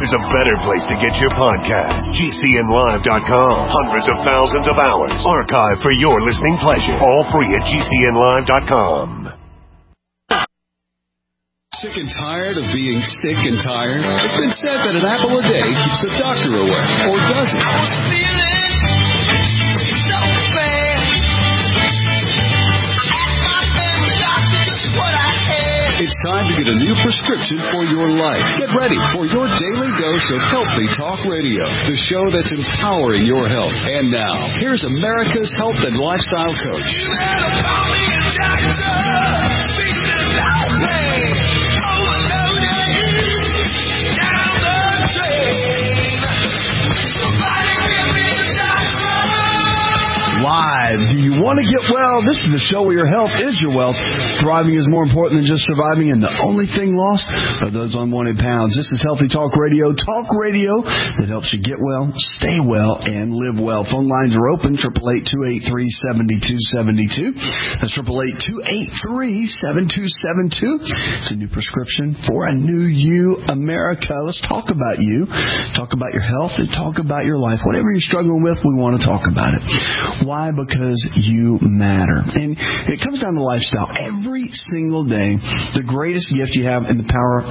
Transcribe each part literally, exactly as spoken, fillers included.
there's a better place to get your podcast. G C N live dot com. Hundreds of thousands of hours archived for your listening pleasure. All free at G C N live dot com. Sick and tired of being sick and tired? It's been said that an apple a day keeps the doctor away. Or does it? I was feeling so bad. It's time to get a new prescription for your life. Get ready for your daily dose of Healthy Talk Radio, the show that's empowering your health. And now, here's America's health and lifestyle coach. You better call me a doctor. Speak to the doctor. Overloaded. Down the drain. Somebody give me a doctor. Live. Do you want to get well? This is the show where your health is your wealth. Thriving is more important than just surviving, and the only thing lost are those unwanted pounds. This is Healthy Talk Radio. Talk radio that helps you get well, stay well, and live well. Phone lines are open, eight eight eight, two eight three, seven two seven two. That's eight eight eight, two eight three, seven two seven two. It's a new prescription for a new you, America. Let's talk about you, talk about your health, and talk about your life. Whatever you're struggling with, we want to talk about it. Why? Because you matter. And it comes down to lifestyle. Every single day, the greatest gift you have in the power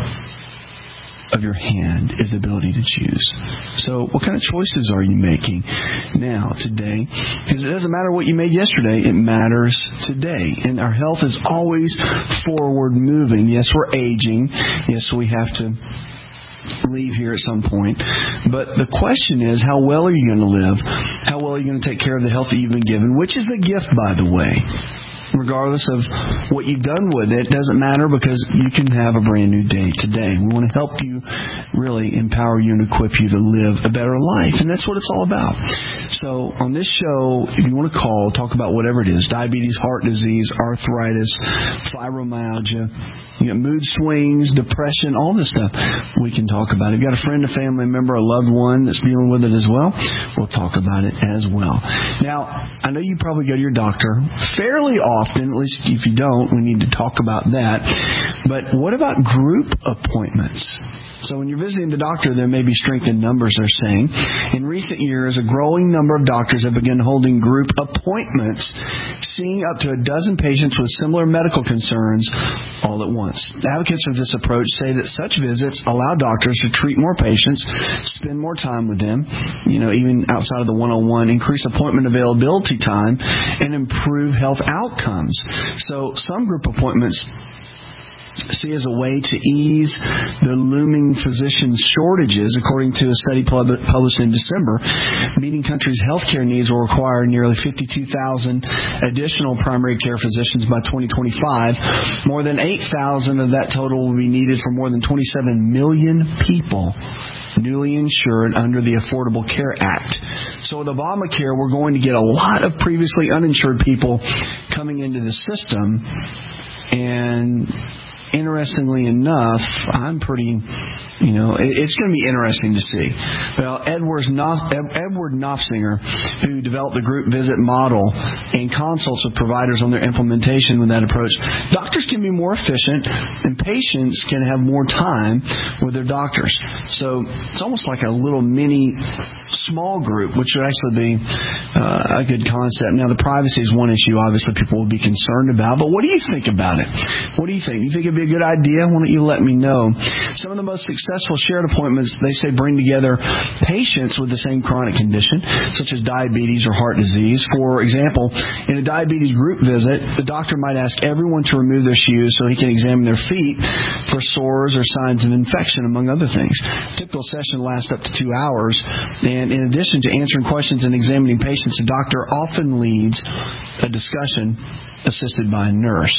of your hand is the ability to choose. So what kind of choices are you making now, today? Because it doesn't matter what you made yesterday, it matters today. And our health is always forward moving. Yes, we're aging. Yes, we have to leave here at some point. But the question is, how well are you going to live? How well are you going to take care of the health that you've been given? Which is a gift, by the way. Regardless of what you've done with it, doesn't matter, because you can have a brand new day today. We want to help you, really empower you and equip you to live a better life. And that's what it's all about. So on this show, if you want to call, talk about whatever it is, diabetes, heart disease, arthritis, fibromyalgia, you got mood swings, depression, all this stuff, we can talk about it. If you got a friend, a family member, a loved one that's dealing with it as well, we'll talk about it as well. Now, I know you probably go to your doctor fairly often, at least if you don't, we need to talk about that. But what about group appointments? So when you're visiting the doctor, there may be strength in numbers, they're saying. In recent years, a growing number of doctors have begun holding group appointments, seeing up to a dozen patients with similar medical concerns all at once. Advocates of this approach say that such visits allow doctors to treat more patients, spend more time with them, you know, even outside of the one-on-one, increase appointment availability time, and improve health outcomes. So some group appointments see as a way to ease the looming physician shortages. According to a study published in December, meeting countries' healthcare needs will require nearly fifty-two thousand additional primary care physicians by twenty twenty-five. More than eight thousand of that total will be needed for more than twenty-seven million people newly insured under the Affordable Care Act. So with Obamacare, we're going to get a lot of previously uninsured people coming into the system. And interestingly enough, I'm pretty, you know, it's going to be interesting to see. Well, Edward Knopfinger, who developed the group visit model and consults with providers on their implementation with that approach, doctors can be more efficient and patients can have more time with their doctors. So it's almost like a little mini small group, which would actually be uh, a good concept. Now, the privacy is one issue, obviously, people will be concerned about. But what do you think about it? What do you think? Do you think it'd be a good idea? Why don't you let me know? Some of the most successful shared appointments, they say, bring together patients with the same chronic condition, such as diabetes or heart disease. For example, in a diabetes group visit, the doctor might ask everyone to remove their shoes so he can examine their feet for sores or signs of infection, among other things. A typical session lasts up to two hours, and in addition to answering questions and examining patients, the doctor often leads a discussion assisted by a nurse.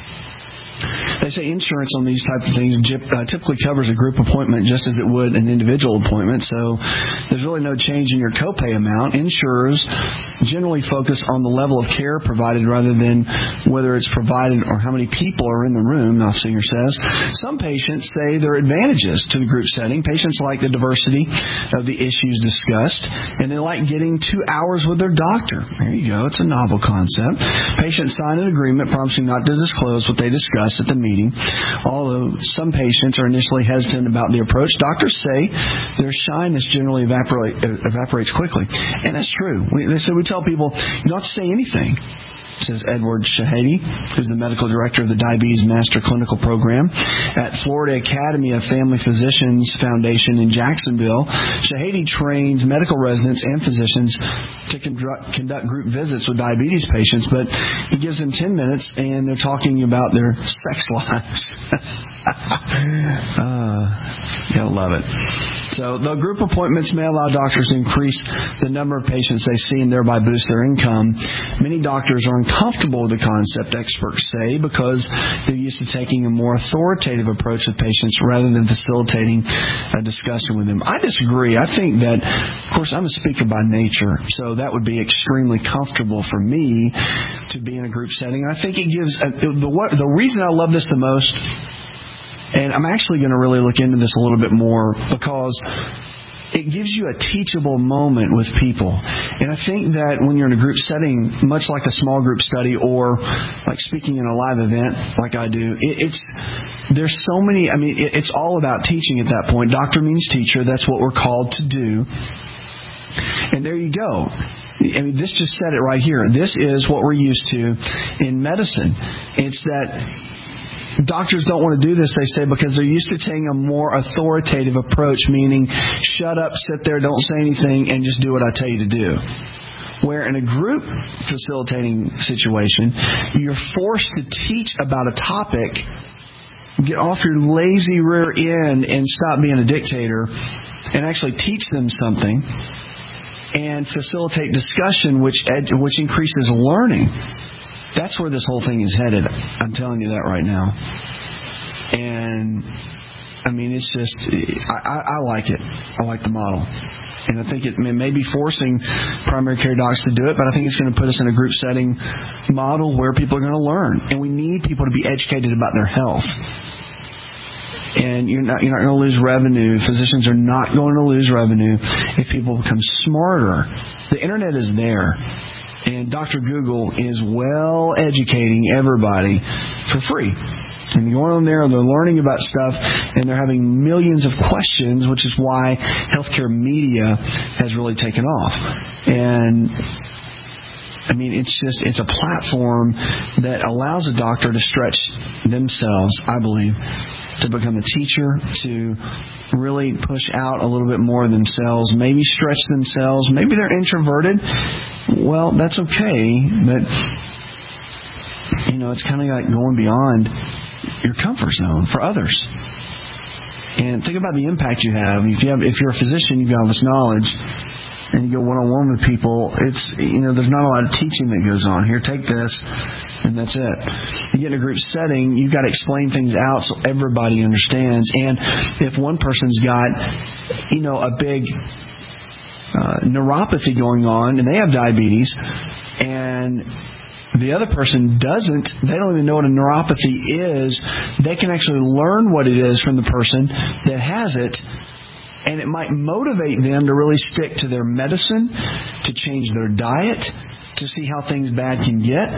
They say insurance on these types of things typically covers a group appointment just as it would an individual appointment, so there's really no change in your copay amount. Insurers generally focus on the level of care provided rather than whether it's provided or how many people are in the room, Knopfinger says. Some patients say there are advantages to the group setting. Patients like the diversity of the issues discussed, and they like getting two hours with their doctor. There you go. It's a novel concept. Patients sign an agreement promising not to disclose what they discuss discussed at the meeting. Although some patients are initially hesitant about the approach, doctors say their shyness generally evaporate, evaporates quickly. And that's true. We, they say we tell people, you don't have to say anything, says Edward Shahady, who's the medical director of the Diabetes Master Clinical Program at Florida Academy of Family Physicians Foundation in Jacksonville. Shahady trains medical residents and physicians to conduct, conduct group visits with diabetes patients, but he gives them ten minutes and they're talking about their sex lives. uh, gotta love it. So the group appointments may allow doctors to increase the number of patients they see and thereby boost their income. Many doctors are uncomfortable with the concept, experts say, because they're used to taking a more authoritative approach with patients rather than facilitating a discussion with them. I disagree. I think that, of course, I'm a speaker by nature, so that would be extremely comfortable for me to be in a group setting. I think it gives a, the, the reason I love this the most, and I'm actually going to really look into this a little bit more, because it gives you a teachable moment with people. And I think that when you're in a group setting, much like a small group study or like speaking in a live event like I do, it, it's there's so many, I mean, it, it's all about teaching at that point. Doctor means teacher. That's what we're called to do. And there you go. I mean, this just said it right here. This is what we're used to in medicine. It's that doctors don't want to do this, they say, because they're used to taking a more authoritative approach, meaning shut up, sit there, don't say anything, and just do what I tell you to do. Where in a group facilitating situation, you're forced to teach about a topic, get off your lazy rear end and stop being a dictator, and actually teach them something, and facilitate discussion, which ed- which increases learning. That's where this whole thing is headed. I'm telling you that right now. And, I mean, it's just, I, I, I like it. I like the model. And I think it may be forcing primary care docs to do it, but I think it's going to put us in a group setting model where people are going to learn. And we need people to be educated about their health. And you're not, you're not going to lose revenue. Physicians are not going to lose revenue if people become smarter. The Internet is there. And Doctor Google is well educating everybody for free. And they're going on there and they're learning about stuff and they're having millions of questions, which is why healthcare media has really taken off. And I mean, it's just, it's a platform that allows a doctor to stretch themselves, I believe, to become a teacher, to really push out a little bit more of themselves, maybe stretch themselves. Maybe they're introverted. Well, that's okay, but, you know, it's kind of like going beyond your comfort zone for others. And think about the impact you have. If you have, if you're a physician, you've got all this knowledge, and you go one-on-one with people, it's, you know, there's not a lot of teaching that goes on. Here, take this, and that's it. You get in a group setting, you've got to explain things out so everybody understands. And if one person's got, you know, a big uh, neuropathy going on, and they have diabetes, and the other person doesn't, they don't even know what a neuropathy is, they can actually learn what it is from the person that has it. And it might motivate them to really stick to their medicine, to change their diet, to see how things bad can get.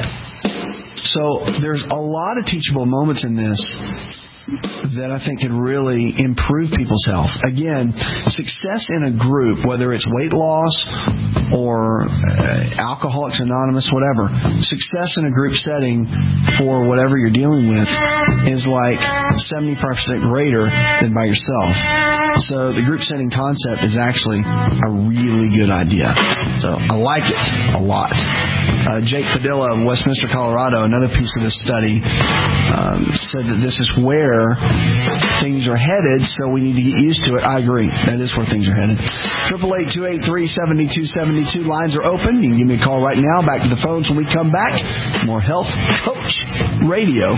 So there's a lot of teachable moments in this that I think could really improve people's health. Again, success in a group, whether it's weight loss or uh, Alcoholics Anonymous, whatever, success in a group setting for whatever you're dealing with is like seventy-five percent greater than by yourself. So the group setting concept is actually a really good idea. So I like it a lot. Uh, Jake Padilla of Westminster, Colorado, another piece of this study, um, said that this is where things are headed, so we need to get used to it. I agree. That is where things are headed. eight eight eight, two eight three, seven two seven two. Lines are open. You can give me a call right now. Back to the phones when we come back. More Health Coach Radio.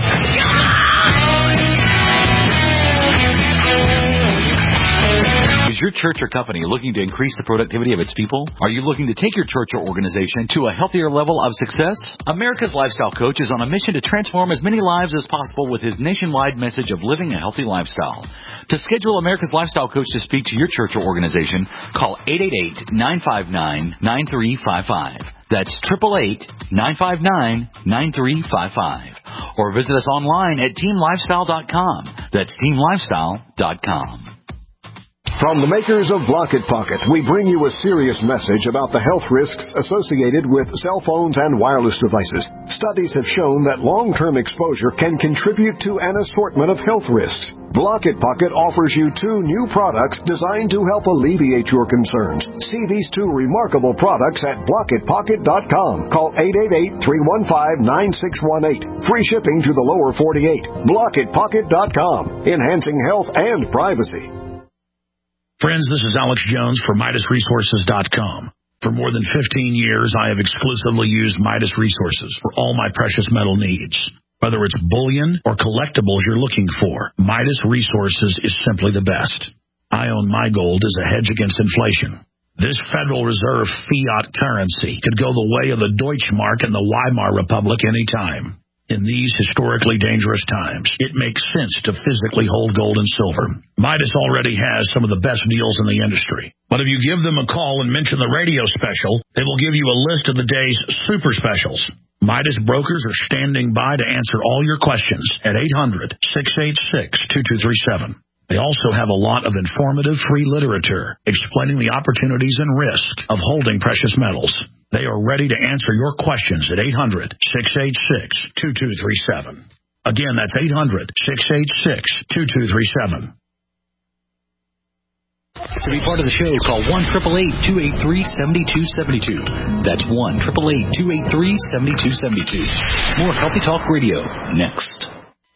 Is your church or company looking to increase the productivity of its people? Are you looking to take your church or organization to a healthier level of success? America's Lifestyle Coach is on a mission to transform as many lives as possible with his nationwide message of living a healthy lifestyle. To schedule America's Lifestyle Coach to speak to your church or organization, call eight eight eight, nine five nine, nine three five five. That's eight eight eight, nine five nine, nine three five five. Or visit us online at team lifestyle dot com. That's team lifestyle dot com. From the makers of Blocket Pocket, we bring you a serious message about the health risks associated with cell phones and wireless devices. Studies have shown that long-term exposure can contribute to an assortment of health risks. Blocket Pocket offers you two new products designed to help alleviate your concerns. See these two remarkable products at blocket pocket dot com. Call eight eight eight, three one five, nine six one eight. Free shipping to the lower forty-eight. blocket pocket dot com. Enhancing health and privacy. Friends, this is Alex Jones for Midas Resources dot com. For more than fifteen years, I have exclusively used Midas Resources for all my precious metal needs. Whether it's bullion or collectibles you're looking for, Midas Resources is simply the best. I own my gold as a hedge against inflation. This Federal Reserve fiat currency could go the way of the Deutschmark and the Weimar Republic anytime. In these historically dangerous times, it makes sense to physically hold gold and silver. Midas already has some of the best deals in the industry. But if you give them a call and mention the radio special, they will give you a list of the day's super specials. Midas brokers are standing by to answer all your questions at eight hundred, six eight six, two two three seven. They also have a lot of informative free literature explaining the opportunities and risk of holding precious metals. They are ready to answer your questions at eight hundred, six eight six, two two three seven. Again, that's eight hundred, six eight six, two two three seven. To be part of the show, call one eight eight eight, two eight three, seven two seven two. That's one eight eight eight, two eight three, seven two seven two. More Healthy Talk Radio next.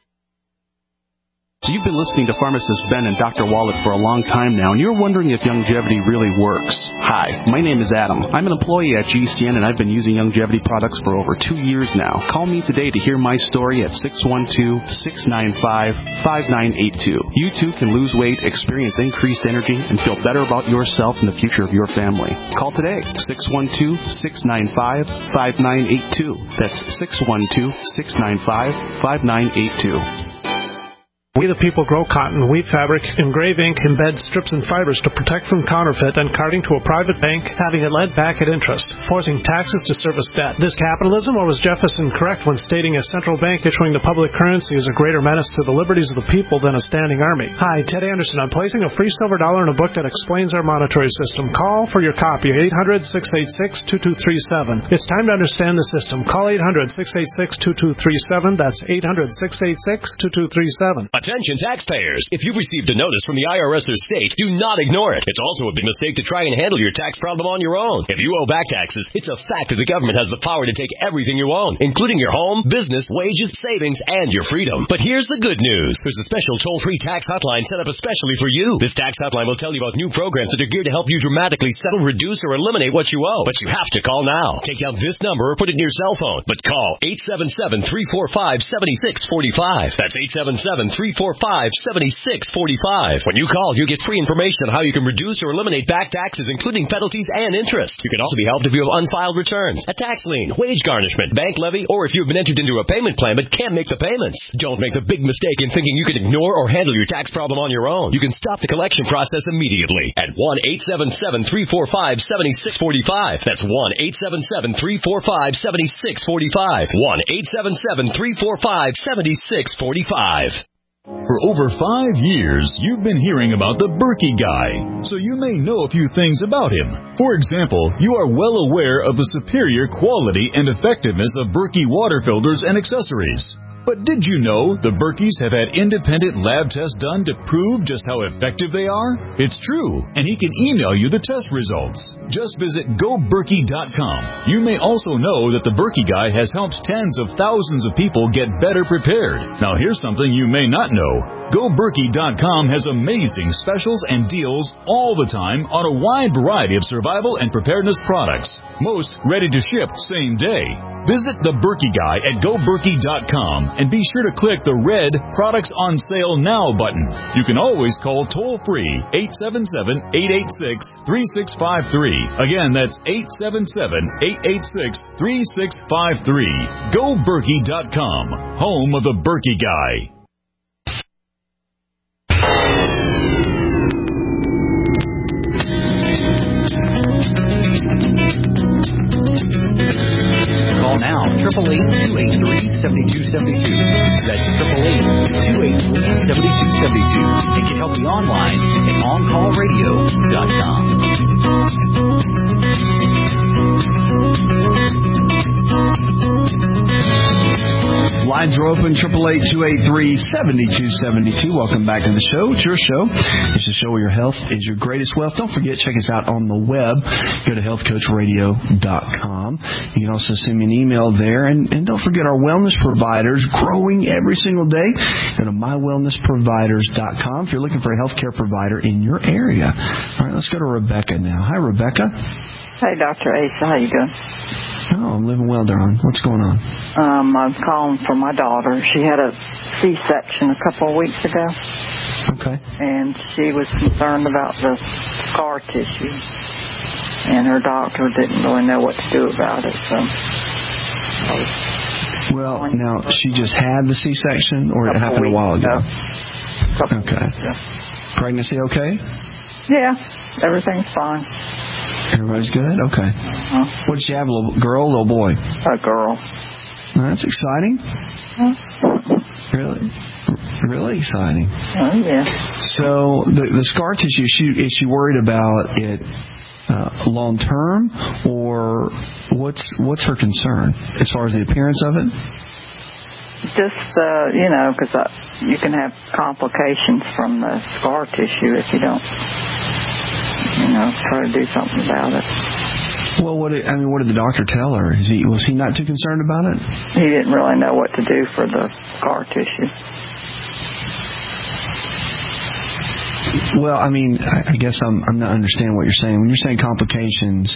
So you've been listening to pharmacist Ben and Doctor Wallach for a long time now, and you're wondering if Youngevity really works. Hi, my name is Adam. I'm an employee at G C N, and I've been using Youngevity products for over two years now. Call me today to hear my story at six one two, six nine five, five nine eight two. You too can lose weight, experience increased energy, and feel better about yourself and the future of your family. Call today, six one two, six nine five, five nine eight two. That's six one two, six nine five, five nine eight two. We the people grow cotton, weave fabric, engrave ink, embed strips and fibers to protect from counterfeit and carting to a private bank, having it led back at interest, forcing taxes to service debt. This capitalism, or was Jefferson correct when stating a central bank issuing the public currency is a greater menace to the liberties of the people than a standing army? Hi, Ted Anderson. I'm placing a free silver dollar in a book that explains our monetary system. Call for your copy, eight hundred, six eight six, two two three seven. It's time to understand the system. Call eight hundred, six eight six, two two three seven. That's eight hundred, six eight six, two two three seven. Attention taxpayers. If you've received a notice from the I R S or state, do not ignore it. It's also a big mistake to try and handle your tax problem on your own. If you owe back taxes, it's a fact that the government has the power to take everything you own, including your home, business, wages, savings, and your freedom. But here's the good news. There's a special toll-free tax hotline set up especially for you. This tax hotline will tell you about new programs that are geared to help you dramatically settle, reduce, or eliminate what you owe. But you have to call now. Take down this number or put it in your cell phone. But call eight seven seven, three four five, seven six four five. That's eight seven seven, three four five, seven six four five. When you call, you get free information on how you can reduce or eliminate back taxes, including penalties and interest. You can also be helped if you have unfiled returns, a tax lien, wage garnishment, bank levy, or if you've been entered into a payment plan but can't make the payments. Don't make the big mistake in thinking you can ignore or handle your tax problem on your own. You can stop the collection process immediately at one eight seven seven, three four five, seven six four five. That's one eight seven seven, three four five, seven six four five. one eight seven seven, three four five, seven six four five. For over five years, you've been hearing about the Berkey Guy, so you may know a few things about him. For example, you are well aware of the superior quality and effectiveness of Berkey water filters and accessories. But did you know the Berkeys have had independent lab tests done to prove just how effective they are? It's true, and he can email you the test results. Just visit go berkey dot com. You may also know that the Berkey Guy has helped tens of thousands of people get better prepared. Now here's something you may not know. go berkey dot com has amazing specials and deals all the time on a wide variety of survival and preparedness products, most ready to ship same day. Visit the Berkey Guy at go berkey dot com and be sure to click the red Products on Sale Now button. You can always call toll-free eight seven seven, eight eight six, three six five three. Again, that's eight seven seven, eight eight six, three six five three. go berkey dot com, home of the Berkey Guy. online at on call radio dot com. Lines are open, eight eight eight, two eight three, seven two seven two. Welcome back to the show. It's your show. It's the show where your health is your greatest wealth. Don't forget, check us out on the web. Go to health coach radio dot com. You can also send me an email there. And, and don't forget our wellness providers, growing every single day. Go to my wellness providers dot com if you're looking for a healthcare provider in your area. All right, let's go to Rebecca now. Hi, Rebecca. Hey, Doctor Asa. How you doing? Oh, I'm living well, darling. What's going on? Um, I'm calling for my daughter. She had a C-section a couple of weeks ago. Okay. And she was concerned about the scar tissue. And her doctor didn't really know what to do about it. So. Well, now, she just had the C-section, or it happened a while ago? ago. Okay. Ago. Pregnancy okay? Yeah, everything's fine. Everybody's good? Okay. Uh-huh. What did she have, a little girl or little boy? A girl. Well, that's exciting. Huh? Really? Really exciting. Oh, yeah. So the the scar tissue, is she, is she worried about it uh, long term, or what's what's her concern as far as the appearance of it? Just, uh, you know, because uh, you can have complications from the scar tissue if you don't, you know, try to do something about it. Well, what did, I mean, what did the doctor tell her? Is he was he not too concerned about it? He didn't really know what to do for the scar tissue. Well, I mean, I, I guess I'm I'm not understanding what you're saying. When you're saying complications,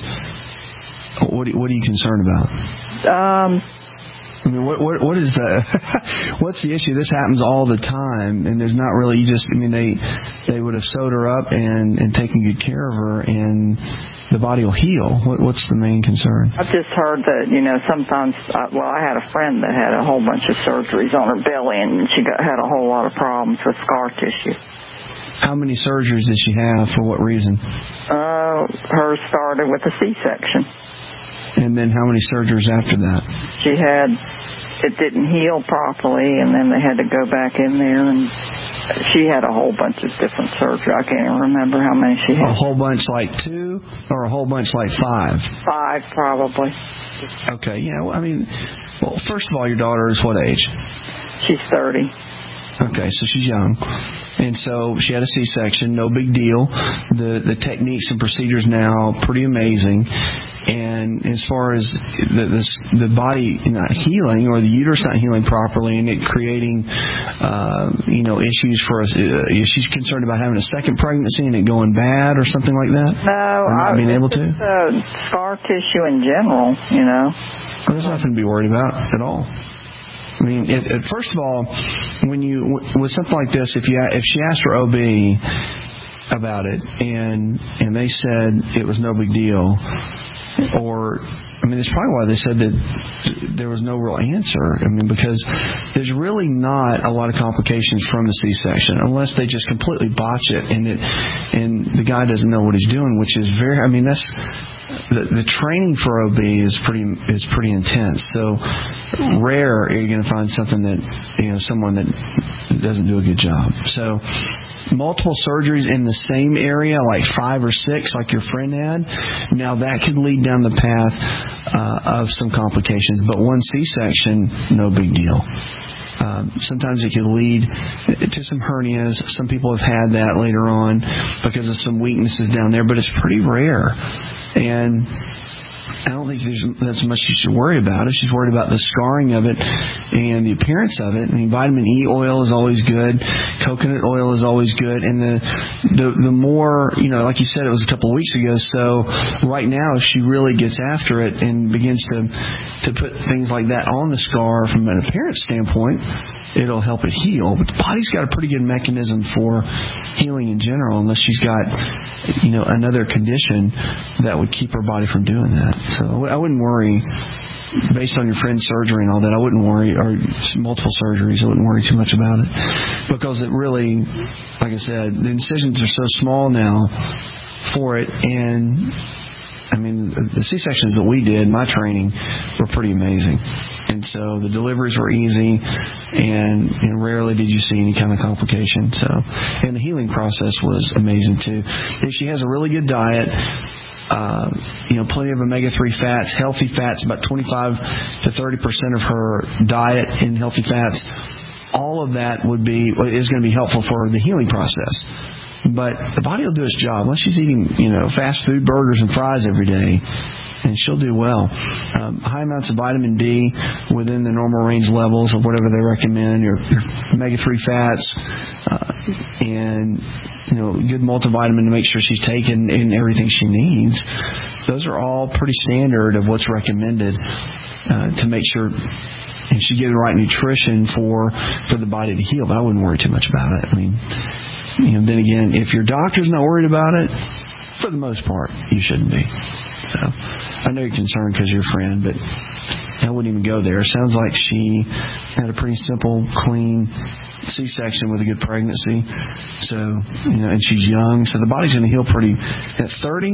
what what are you concerned about? Um. I mean, what what what is the what's the issue? This happens all the time, and there's not really. You just, I mean, they they would have sewed her up and and taken good care of her, and the body will heal. What what's the main concern? I've just heard that, you know, sometimes. Uh, well, I had a friend that had a whole bunch of surgeries on her belly, and she got had a whole lot of problems with scar tissue. How many surgeries did she have? For what reason? Uh, hers started with a C-section. And then how many surgeries after that? She had, it didn't heal properly, and then they had to go back in there, and she had a whole bunch of different surgery. I can't even remember how many she had. A whole bunch like two, or a whole bunch like five? Five, probably. Okay, yeah, well, I mean, well, first of all, your daughter is what age? She's thirty. Okay, so she's young. And so she had a C-section, no big deal. The the techniques and procedures now, pretty amazing. And as far as the the, the body not healing, or the uterus not healing properly, and it creating, uh, you know, issues for us, uh, she's concerned about having a second pregnancy and it going bad or something like that? No, or not I, being able to? It's uh, scar tissue in general, you know. Well, there's nothing to be worried about at all. I mean, it, it, first of all, when you with something like this, if you if she asked her O B about it and and they said it was no big deal, or I mean, that's probably why they said that there was no real answer. I mean, because there's really not a lot of complications from the C-section unless they just completely botch it and it and the guy doesn't know what he's doing, which is very. I mean, that's the, the training for O B is pretty is pretty intense. So rare are you going to find something that you know someone that doesn't do a good job. So. Multiple surgeries in the same area, like five or six, like your friend had, now that could lead down the path uh, of some complications. But one C-section, no big deal. Um, sometimes it could lead to some hernias. Some people have had that later on because of some weaknesses down there, but it's pretty rare. And I don't think there's that's much you should worry about it. She's worried about the scarring of it and the appearance of it. I mean, vitamin E oil is always good. Coconut oil is always good. And the the the more, you know, like you said, it was a couple of weeks ago. So right now, if she really gets after it and begins to to put things like that on the scar from an appearance standpoint, it'll help it heal. But the body's got a pretty good mechanism for healing in general, unless she's got, you know, another condition that would keep her body from doing that. So I wouldn't worry, based on your friend's surgery and all that, I wouldn't worry, or multiple surgeries, I wouldn't worry too much about it. Because it really, like I said, the incisions are so small now for it, and I mean, the C-sections that we did, my training, were pretty amazing. And so the deliveries were easy, and, and rarely did you see any kind of complication. So, and the healing process was amazing, too. If she has a really good diet, uh, you know, plenty of omega three fats, healthy fats, about twenty-five to thirty percent of her diet in healthy fats, all of that would be is going to be helpful for the healing process. But the body will do its job. Unless she's eating, you know, fast food, burgers, and fries every day, and she'll do well. Um, high amounts of vitamin D within the normal range levels of whatever they recommend, your, your omega three fats, uh, and, you know, good multivitamin to make sure she's taking in everything she needs. Those are all pretty standard of what's recommended uh, to make sure and she's getting the right nutrition for, for the body to heal. But I wouldn't worry too much about it. I mean, you know, then again, if your doctor's not worried about it, for the most part, you shouldn't be. So, I know you're concerned because you're a friend, but I wouldn't even go there. Sounds like she had a pretty simple, clean C-section with a good pregnancy. So, you know, and she's young, so the body's going to heal pretty. At thirty,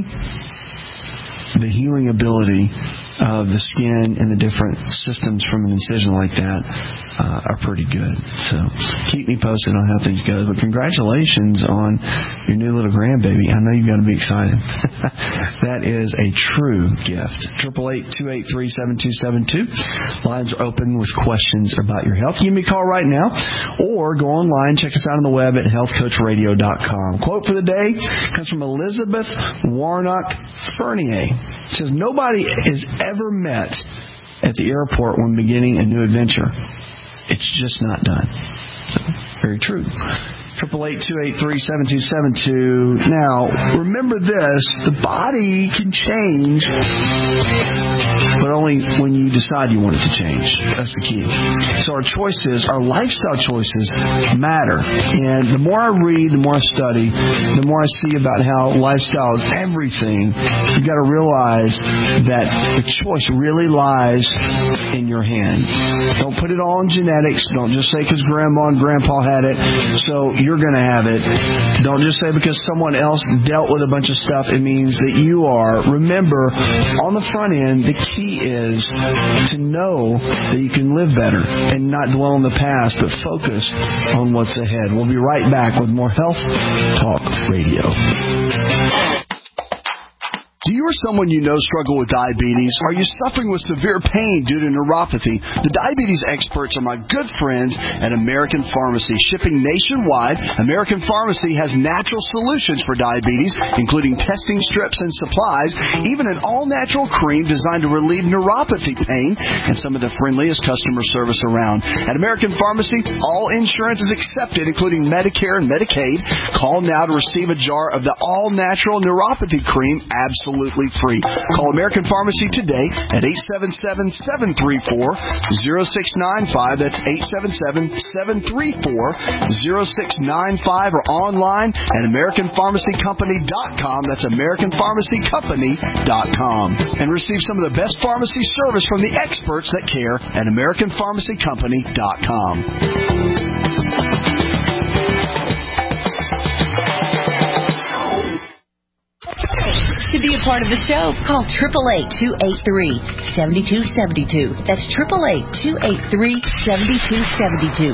the healing ability of the skin and the different systems from an incision like that uh, are pretty good. So keep me posted on how things go. But congratulations on your new little grandbaby. I know you've got to be excited. That is a true gift. Triple eight two eight three seven two seven two. Lines are open with questions about your health. Give me a call right now, or go online. Check us out on the web at health coach radio dot com. Quote for the day comes from Elizabeth Warnock Fernier. It says, nobody is ever met at the airport when beginning a new adventure. It's just not done. So, very true. Triple eight two eight three seven two seven two. Now, remember this: the body can change, but only when you decide you want it to change. That's the key. So our choices, our lifestyle choices, matter. And the more I read, the more I study, the more I see about how lifestyle is everything. You've got to realize that the choice really lies in your hand. Don't put it all in genetics. Don't just say because grandma and grandpa had it, so you're going to have it. Don't just say because someone else dealt with a bunch of stuff, it means that you are. Remember, on the front end, the key is to know that you can live better and not dwell on the past, but focus on what's ahead. We'll be right back with more Health Talk Radio. Do you or someone you know struggle with diabetes? Are you suffering with severe pain due to neuropathy? The diabetes experts are my good friends at American Pharmacy. Shipping nationwide, American Pharmacy has natural solutions for diabetes, including testing strips and supplies, even an all-natural cream designed to relieve neuropathy pain, and some of the friendliest customer service around. At American Pharmacy, all insurance is accepted, including Medicare and Medicaid. Call now to receive a jar of the all-natural neuropathy cream absolutely free. Call American Pharmacy today at eight seven seven, seven three four, zero six nine five. That's eight seven seven, seven three four, zero six nine five, or online at American Pharmacy Company dot com. That's American Pharmacy Company dot com. And receive some of the best pharmacy service from the experts that care at American Pharmacy Company dot com. To be a part of the show, call eight eight eight, two eight three, seven two seven two. That's eight eight eight, two eight three, seven two seven two.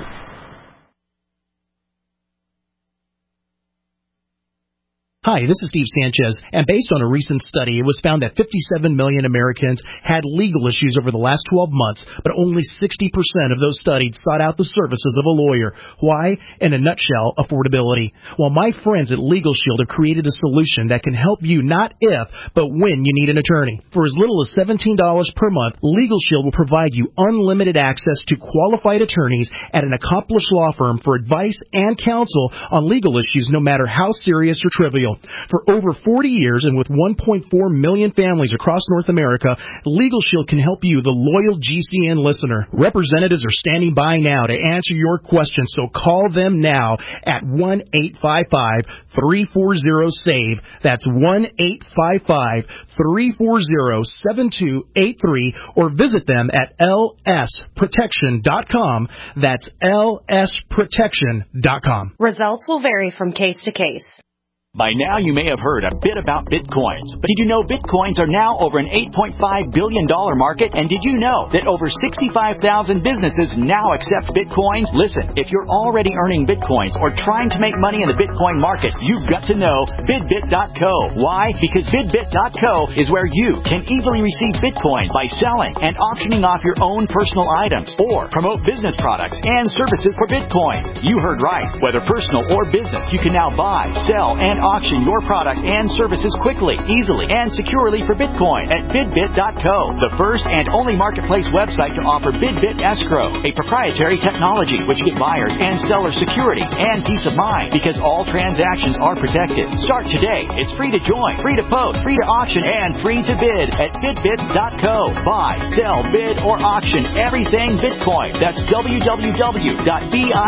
Hi, this is Steve Sanchez, and based on a recent study, it was found that fifty-seven million Americans had legal issues over the last twelve months, but only sixty percent of those studied sought out the services of a lawyer. Why? In a nutshell, affordability. Well, my friends at Legal Shield have created a solution that can help you not if, but when you need an attorney. For as little as seventeen dollars per month, Legal Shield will provide you unlimited access to qualified attorneys at an accomplished law firm for advice and counsel on legal issues, no matter how serious or trivial. For over forty years and with one point four million families across North America, Legal Shield can help you, the loyal G C N listener. Representatives are standing by now to answer your questions, so call them now at one eight five five, three four zero, SAVE. That's one eight five five, three four zero, seven two eight three, or visit them at L S protection dot com. That's L S protection dot com. Results will vary from case to case. By now, you may have heard a bit about Bitcoins. But did you know Bitcoins are now over an eight point five billion dollars market? And did you know that over sixty-five thousand businesses now accept Bitcoins? Listen, if you're already earning Bitcoins or trying to make money in the Bitcoin market, you've got to know Bidbit dot co. Why? Because Bidbit dot co is where you can easily receive Bitcoin by selling and auctioning off your own personal items or promote business products and services for Bitcoin. You heard right. Whether personal or business, you can now buy, sell, and auction your product and services quickly, easily, and securely for Bitcoin at Bidbit dot co, the first and only marketplace website to offer Bidbit Escrow, a proprietary technology which gives buyers and sellers security and peace of mind because all transactions are protected. Start today. It's free to join, free to post, free to auction, and free to bid at Bidbit dot co. Buy, sell, bid, or auction everything Bitcoin. That's w w w dot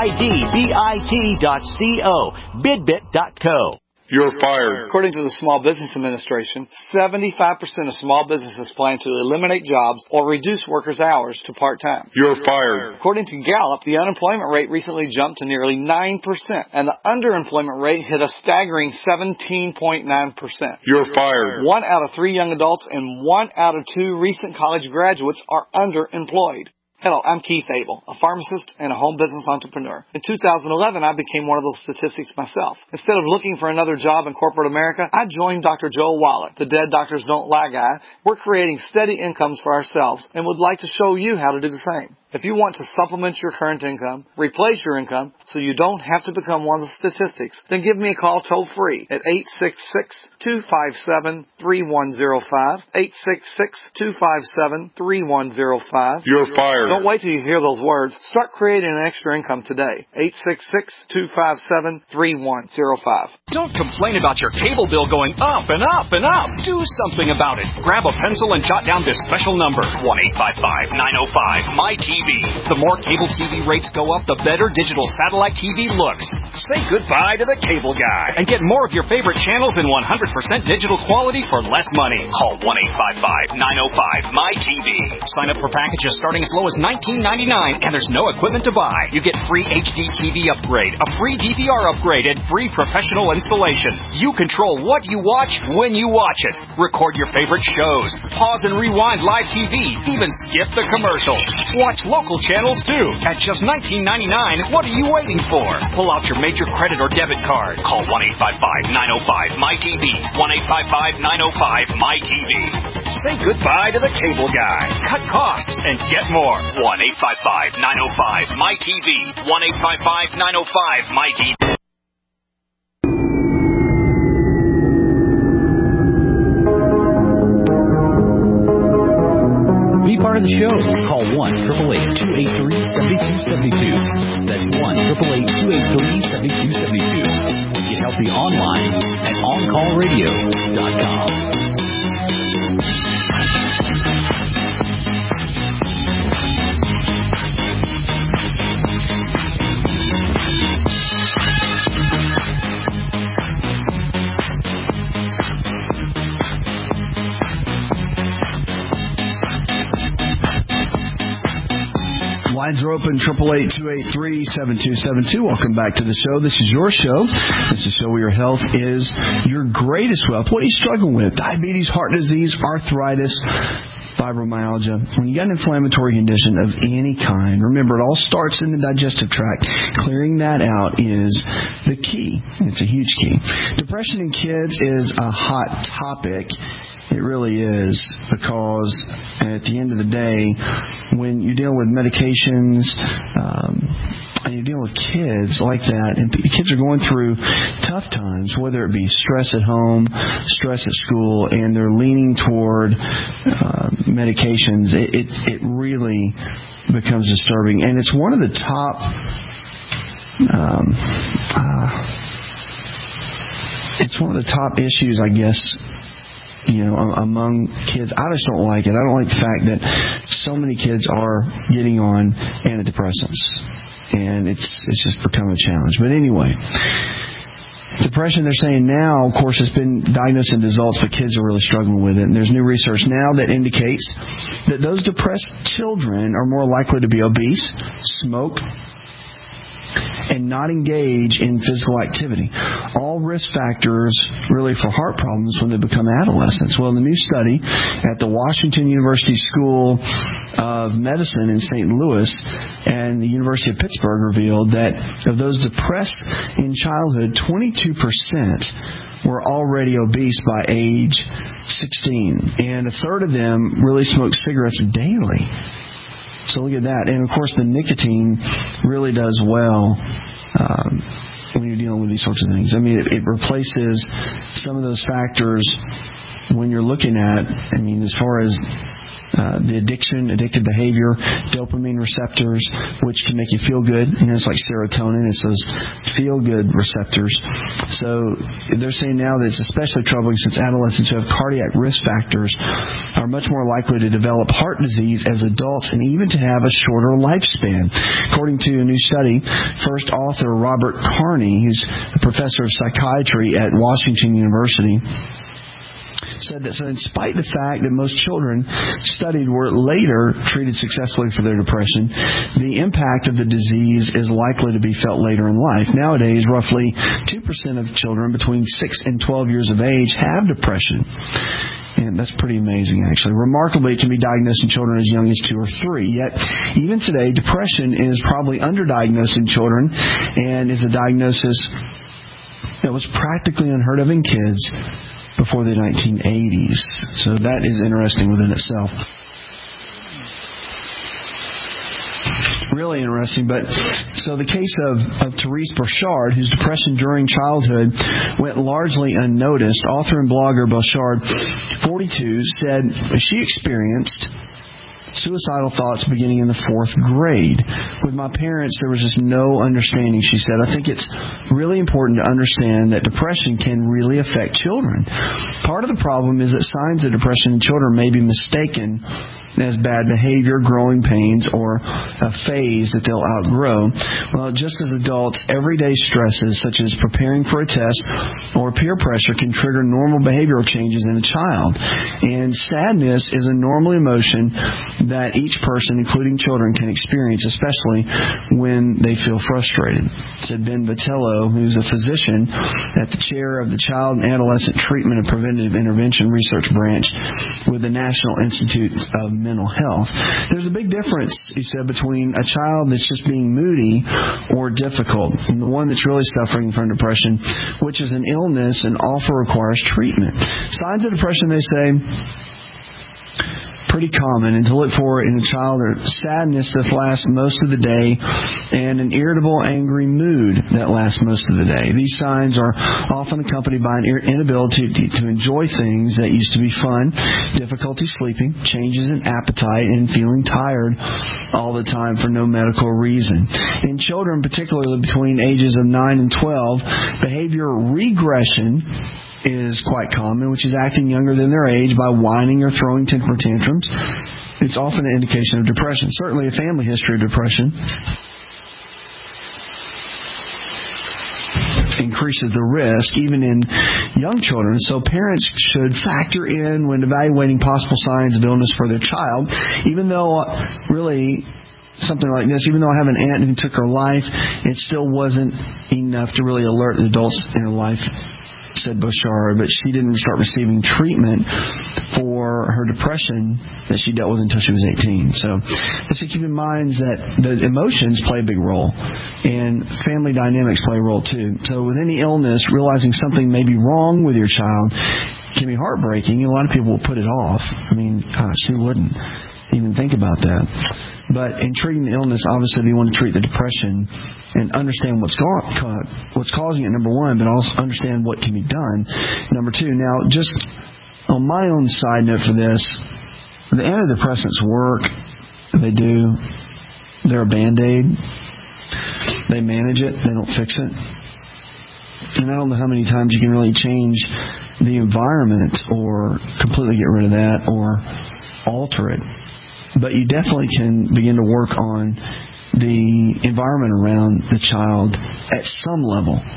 bidbit dot co. Bidbit dot co. You're fired. According to the Small Business Administration, seventy-five percent of small businesses plan to eliminate jobs or reduce workers' hours to part-time. You're fired. According to Gallup, the unemployment rate recently jumped to nearly nine percent, and the underemployment rate hit a staggering seventeen point nine percent. You're fired. One out of three young adults and one out of two recent college graduates are underemployed. Hello, I'm Keith Abel, a pharmacist and a home business entrepreneur. In two thousand eleven, I became one of those statistics myself. Instead of looking for another job in corporate America, I joined Doctor Joel Wallach, the Dead Doctors Don't Lie guy. We're creating steady incomes for ourselves and would like to show you how to do the same. If you want to supplement your current income, replace your income, so you don't have to become one of the statistics, then give me a call toll-free at eight six six, two five seven, three one zero five, eight six six, two five seven, three one zero five. You're fired. Don't wait till you hear those words. Start creating an extra income today. eight six six, two five seven, three one zero five. Don't complain about your cable bill going up and up and up. Do something about it. Grab a pencil and jot down this special number, one eight five five, nine oh five, M Y T V. The more cable T V rates go up, the better digital satellite T V looks. Say goodbye to the cable guy and get more of your favorite channels in one hundred percent digital quality for less money. Call one eight five five, nine oh five, M Y T V. Sign up for packages starting as low as nineteen ninety-nine, and there's no equipment to buy. You get free H D T V upgrade, a free D V R upgrade, and free professional installation. You control what you watch when you watch it. Record your favorite shows. Pause and rewind live T V. Even skip the commercials. Watch local channels too. At just nineteen ninety-nine, what are you waiting for? Pull out your major credit or debit card. Call one eight five five, nine oh five, M Y T V. one eight five five, nine oh five, M Y T V. Say goodbye to the cable guy. Cut costs and get more. one eight five five, nine oh five, M Y T V. one eight five five, nine oh five, M Y T V. Be part of the show. Call one eight eight eight, two eight three, seven two seven two. That's one eight eight eight, two eight three, seven two seven two. Get healthy online at on call radio dot com. Lines are open, eight eight eight, two eight three, seven two seven two. Welcome back to the show. This is your show. This is a show where your health is your greatest wealth. What are you struggling with? Diabetes, heart disease, arthritis, fibromyalgia. When you got an inflammatory condition of any kind, remember, it all starts in the digestive tract. Clearing that out is the key. It's a huge key. Depression in kids is a hot topic. It really is, because at the end of the day, when you're dealing with medications, um, and you're dealing with kids like that, and kids are going through tough times, whether it be stress at home, stress at school, and they're leaning toward uh, medications, it, it, it really becomes disturbing. And it's one of the top... Um, uh, it's one of the top issues, I guess, you know, among kids. I just don't like it. I don't like the fact that so many kids are getting on antidepressants, and it's it's just become a challenge. But anyway, depression, they're saying now, of course, it's been diagnosed in adults, but kids are really struggling with it. And there's new research now that indicates that those depressed children are more likely to be obese, smoke, and not engage in physical activity. All risk factors really for heart problems when they become adolescents. Well, in the new study at the Washington University School of Medicine in Saint Louis and the University of Pittsburgh revealed that of those depressed in childhood, twenty-two percent were already obese by age sixteen, and a third of them really smoked cigarettes daily. So look at that. And, of course, the nicotine really does well um, when you're dealing with these sorts of things. I mean, it, it replaces some of those factors when you're looking at, I mean, as far as Uh, the addiction, addictive behavior, dopamine receptors, which can make you feel good. You know, it's like serotonin. It's those feel-good receptors. So they're saying now that it's especially troubling since adolescents who have cardiac risk factors are much more likely to develop heart disease as adults and even to have a shorter lifespan. According to a new study, first author Robert Carney, who's a professor of psychiatry at Washington University, said that so in spite of the fact that most children studied were later treated successfully for their depression, the impact of the disease is likely to be felt later in life. Nowadays, roughly two percent of children between six and twelve years of age have depression. And that's pretty amazing, actually. Remarkably, it can be diagnosed in children as young as two or three. Yet, even today, depression is probably underdiagnosed in children and is a diagnosis that was practically unheard of in kids before the nineteen eighties. So that is interesting within itself. Really interesting. But so the case of, of Therese Bouchard, whose depression during childhood went largely unnoticed, author and blogger Bouchard, forty-two, said she experienced suicidal thoughts beginning in the fourth grade. With my parents, there was just no understanding, she said. I think it's really important to understand that depression can really affect children. Part of the problem is that signs of depression in children may be mistaken as bad behavior, growing pains, or a phase that they'll outgrow. Well, just as adults, everyday stresses such as preparing for a test or peer pressure can trigger normal behavioral changes in a child. And sadness is a normal emotion that each person, including children, can experience, especially when they feel frustrated, said Ben Vitello, who's a physician at the chair of the Child and Adolescent Treatment and Preventative Intervention Research Branch with the National Institute of Mental Health. There's a big difference, he said, between a child that's just being moody or difficult and the one that's really suffering from depression, which is an illness and often requires treatment. Signs of depression, they say, pretty common, and to look for in a child are sadness that lasts most of the day and an irritable, angry mood that lasts most of the day. These signs are often accompanied by an inability to, to enjoy things that used to be fun, difficulty sleeping, changes in appetite, and feeling tired all the time for no medical reason. In children, particularly between ages of nine and twelve, behavior regression is quite common, which is acting younger than their age by whining or throwing temper tantrums. It's often an indication of depression. Certainly a family history of depression increases the risk, even in young children. So parents should factor in when evaluating possible signs of illness for their child, even though really something like this, even though I have an aunt who took her life, it still wasn't enough to really alert the adults in her life, said Bouchard, but she didn't start receiving treatment for her depression that she dealt with until she was eighteen. So let's keep in mind that the emotions play a big role, and family dynamics play a role too. So with any illness, realizing something may be wrong with your child can be heartbreaking. A lot of people will put it off. I mean, gosh, who wouldn't even think about that? But in treating the illness, obviously, they want to treat the depression and understand what's go- what's causing it, number one, but also understand what can be done, number two. Now, just on my own side note for this, the antidepressants work. They do. They're a Band-Aid. They manage it. They don't fix it. And I don't know how many times you can really change the environment or completely get rid of that or alter it. But you definitely can begin to work on the environment around the child at some level.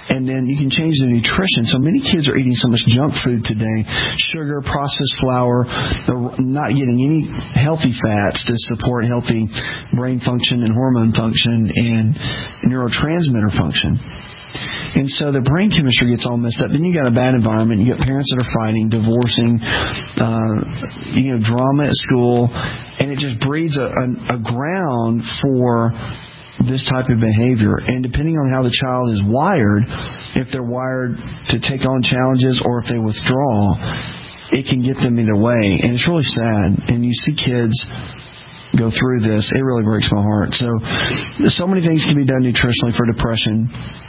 And then you can change the nutrition. So many kids are eating so much junk food today, sugar, processed flour, they're not getting any healthy fats to support healthy brain function and hormone function and neurotransmitter function. And so the brain chemistry gets all messed up. Then you got a bad environment. You got parents that are fighting, divorcing, uh, you know, drama at school, and it just breeds a, a, a ground for this type of behavior. And depending on how the child is wired, if they're wired to take on challenges or if they withdraw, it can get them either way. And it's really sad. And you see kids go through this. It really breaks my heart. So, so many things can be done nutritionally for depression.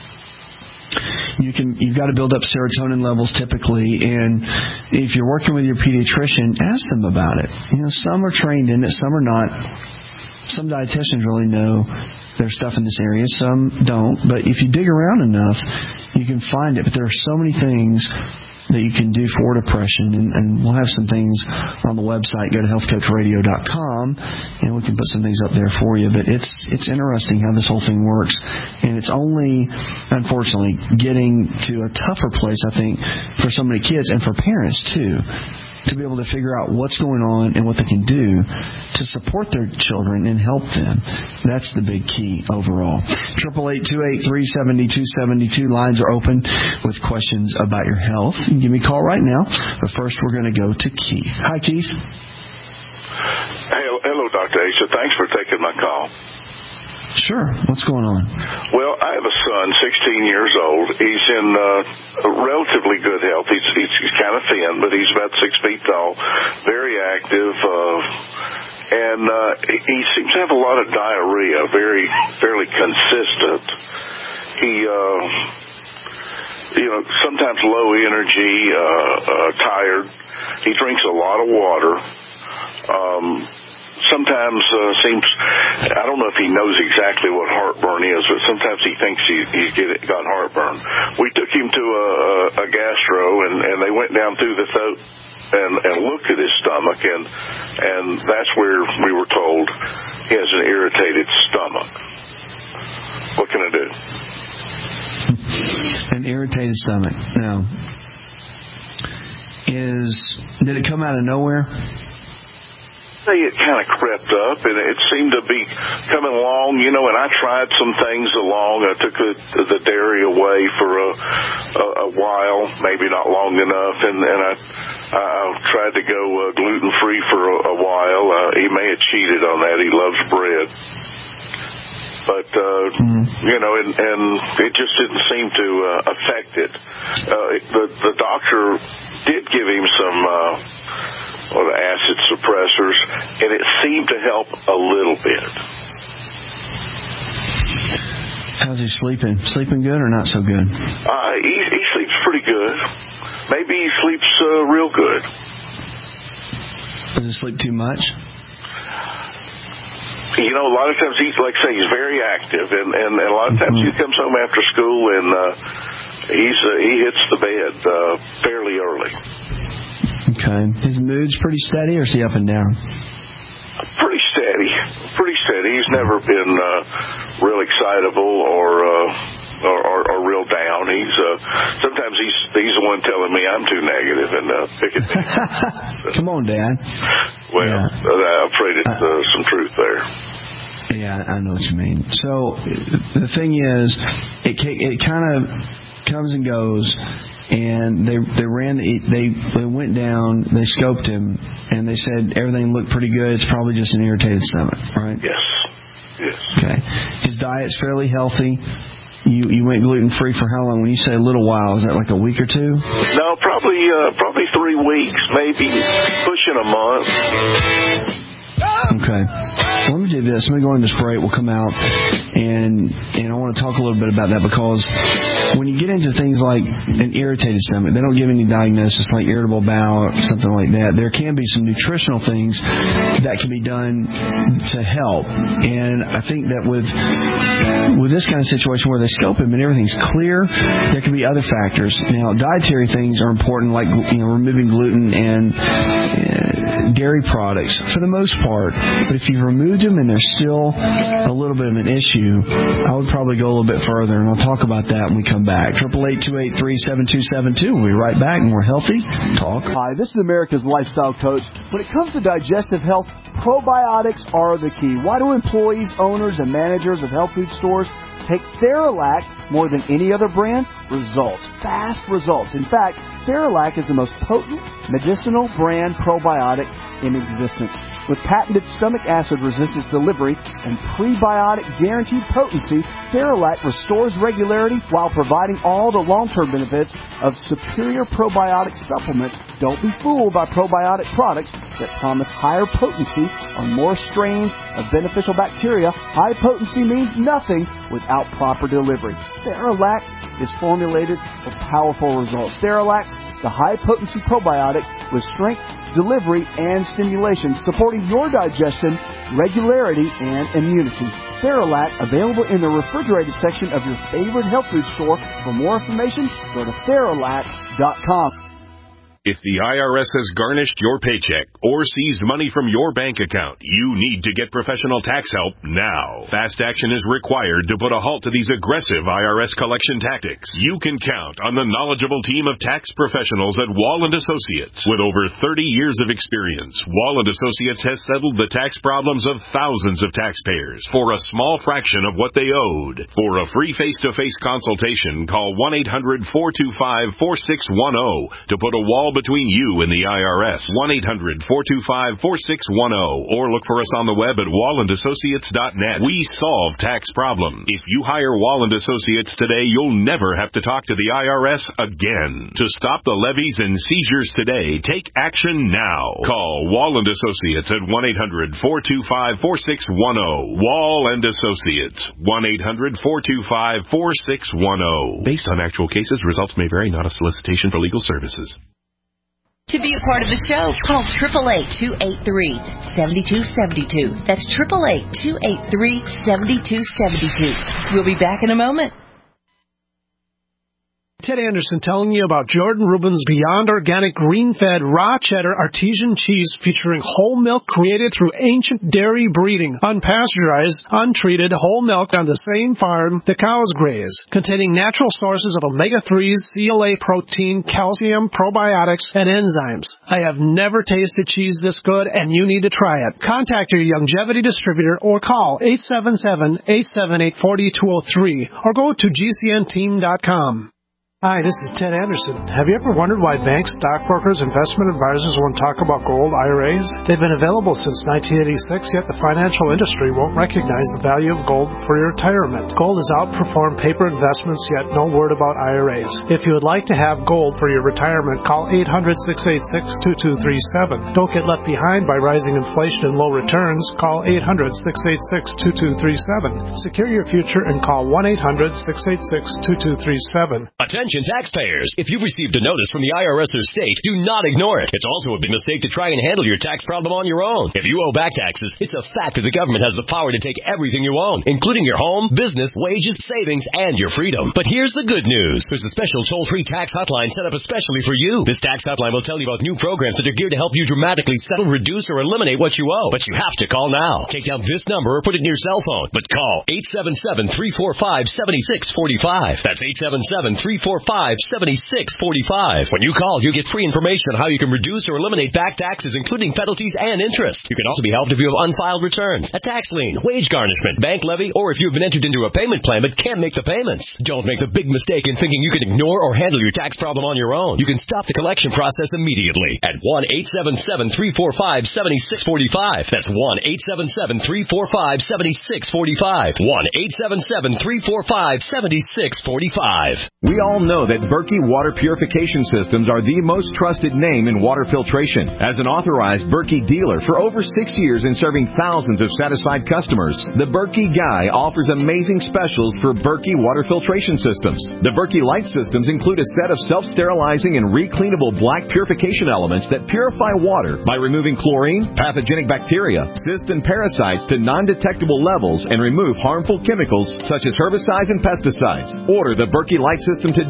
You can, you've got to build up serotonin levels typically, and if you're working with your pediatrician, ask them about it. You know, some are trained in it, some are not. Some dietitians really know their stuff in this area, some don't. But if you dig around enough, you can find it. But there are so many things that you can do for depression, and, and we'll have some things on the website. Go to health coach radio dot com, and we can put some things up there for you. But it's it's interesting how this whole thing works, and it's only, unfortunately, getting to a tougher place, I think, for so many kids and for parents too, to be able to figure out what's going on and what they can do to support their children and help them. That's the big key overall. eight eight eight, two eight three, seven two seven two. Lines are open with questions about your health. You can give me a call right now. But first, we're going to go to Keith. Hi, Keith. Hey, hello, Doctor Asa. Thanks for taking my call. Sure. What's going on? Well, I have a son, sixteen years old. He's in uh, relatively good health. He's, he's, he's kind of thin, but he's about six feet tall, very active, uh, and uh, he seems to have a lot of diarrhea, very, fairly consistent. He, uh, you know, sometimes low energy, uh, uh, tired. He drinks a lot of water. Um, Sometimes uh, seems, I don't know if he knows exactly what heartburn is, but sometimes he thinks he, he's get, got heartburn. We took him to a, a gastro, and, and they went down through the throat and, and looked at his stomach, and and that's where we were told he has an irritated stomach. What can I do? An irritated stomach. Now, is did it come out of nowhere? It kind of crept up, and it seemed to be coming along, you know, and I tried some things along. I took the, the dairy away for a, a, a while, maybe not long enough, and, and I, I tried to go uh, gluten-free for a, a while. Uh, he may have cheated on that. He loves bread. But, uh, mm. you know, and, and it just didn't seem to uh, affect it. Uh, the, the doctor did give him some... Uh, or the acid suppressors, and it seemed to help a little bit. How's he sleeping? Sleeping good or not so good? Uh, he, he sleeps pretty good. Maybe he sleeps uh, real good. Does he sleep too much? You know, a lot of times he's, like I say, he's very active, and, and, and a lot of times mm-hmm. he comes home after school, and uh, he's uh, he hits the bed uh, fairly early. Okay. His mood's pretty steady, or is he up and down? Pretty steady. Pretty steady. He's never been uh, real excitable or, uh, or, or or real down. He's uh, sometimes he's he's the one telling me I'm too negative and uh, picking me. Come on, Dad. Well, yeah. I'm afraid it's uh, some truth there. Yeah, I know what you mean. So the thing is, it it kind of comes and goes. And they they ran they they went down, they scoped him, and they said everything looked pretty good. It's probably just an irritated stomach, right? Yes. Yes. Okay. His diet's fairly healthy. You you went gluten free for how long? When you say a little while, is that like a week or two? No, probably uh, probably three weeks, maybe pushing a month. Okay. Well, let me do this. Let me go in this break. We'll come out, and and I want to talk a little bit about that, because when you get into things like an irritated stomach, they don't give any diagnosis like irritable bowel or something like that. There can be some nutritional things that can be done to help. And I think that with with this kind of situation where they scope him and everything's clear, there can be other factors. Now, dietary things are important, like, you know, removing gluten and uh, dairy products for the most part. But if you've removed them and there's still a little bit of an issue, I would probably go a little bit further, and I'll talk about that when we come back. Triple eight two eight three seven two seven two. We'll be right back. More healthy talk. Hi, this is America's Lifestyle Coach. When it comes to digestive health, probiotics are the key. Why do employees, owners, and managers of health food stores take Theralac more than any other brand? Results. Fast results. In fact, Theralac is the most potent medicinal brand probiotic in existence. With patented stomach acid resistance delivery and prebiotic guaranteed potency, Theralac restores regularity while providing all the long-term benefits of superior probiotic supplement. Don't be fooled by probiotic products that promise higher potency on more strains of beneficial bacteria. High potency means nothing without proper delivery. Theralac is formulated for powerful results. Theralac, the high-potency probiotic with strength, delivery, and stimulation, supporting your digestion, regularity, and immunity. Theralac, available in the refrigerated section of your favorite health food store. For more information, go to Theralac dot com. If the I R S has garnished your paycheck or seized money from your bank account, you need to get professional tax help now. Fast action is required to put a halt to these aggressive I R S collection tactics. You can count on the knowledgeable team of tax professionals at Wall and Associates. With over thirty years of experience, Wall and Associates has settled the tax problems of thousands of taxpayers for a small fraction of what they owed. For a free face-to-face consultation, call one eight hundred four two five four six one zero to put a wall between you and the I R S. one eight hundred four two five four six one zero or look for us on the web at wall and associates dot net. We solve tax problems. If you hire Wall and Associates today, you'll never have to talk to the I R S again. To stop the levies and seizures today, take action now. Call Wall and Associates at one eight hundred four two five four six one zero. Wall and Associates, one eight hundred four two five four six one zero. Based on actual cases, results may vary, not a solicitation for legal services. To be a part of the show, call eight eight eight, two eight three, seven two seven two. That's eight eight eight, two eight three, seven two seven two. We'll be back in a moment. Ted Anderson telling you about Jordan Rubin's Beyond Organic Green-Fed Raw Cheddar Artesian Cheese featuring whole milk created through ancient dairy breeding, unpasteurized, untreated whole milk on the same farm the cows graze, containing natural sources of omega threes, C L A protein, calcium, probiotics, and enzymes. I have never tasted cheese this good, and you need to try it. Contact your Youngevity distributor or call eight seven seven, eight seven eight, four two zero three or go to G C N team dot com. Hi, this is Ted Anderson. Have you ever wondered why banks, stockbrokers, investment advisors won't talk about gold I R As? They've been available since nineteen eighty-six, yet the financial industry won't recognize the value of gold for your retirement. Gold has outperformed paper investments, yet no word about I R As. If you would like to have gold for your retirement, call eight hundred, six eight six, two two three seven. Don't get left behind by rising inflation and low returns. Call eight hundred, six eight six, two two three seven. Secure your future and call one eight hundred, six eight six, two two three seven. Attention taxpayers. If you've received a notice from the I R S or state, do not ignore it. It's also a big mistake to try and handle your tax problem on your own. If you owe back taxes, it's a fact that the government has the power to take everything you own, including your home, business, wages, savings, and your freedom. But here's the good news. There's a special toll-free tax hotline set up especially for you. This tax hotline will tell you about new programs that are geared to help you dramatically settle, reduce, or eliminate what you owe. But you have to call now. Take down this number or put it in your cell phone. But call eight seven seven, three four five, seven six four five. That's eight seven seven, three four five, seven six four five. When you call, you get free information on how you can reduce or eliminate back taxes, including penalties and interest. You can also be helped if you have unfiled returns, a tax lien, wage garnishment, bank levy, or if you've been entered into a payment plan but can't make the payments. Don't make the big mistake in thinking you can ignore or handle your tax problem on your own. You can stop the collection process immediately at one eight seven seven, three four five, seven six four five. That's one eight seven seven, three four five, seven six four five. one eight seven seven, three four five, seven six four five. We all know that Berkey Water Purification Systems are the most trusted name in water filtration. As an authorized Berkey dealer for over six years and serving thousands of satisfied customers, the Berkey Guy offers amazing specials for Berkey water filtration systems. The Berkey Light systems include a set of self-sterilizing and recleanable black purification elements that purify water by removing chlorine, pathogenic bacteria, cysts, and parasites to non-detectable levels and remove harmful chemicals such as herbicides and pesticides. Order the Berkey Light system today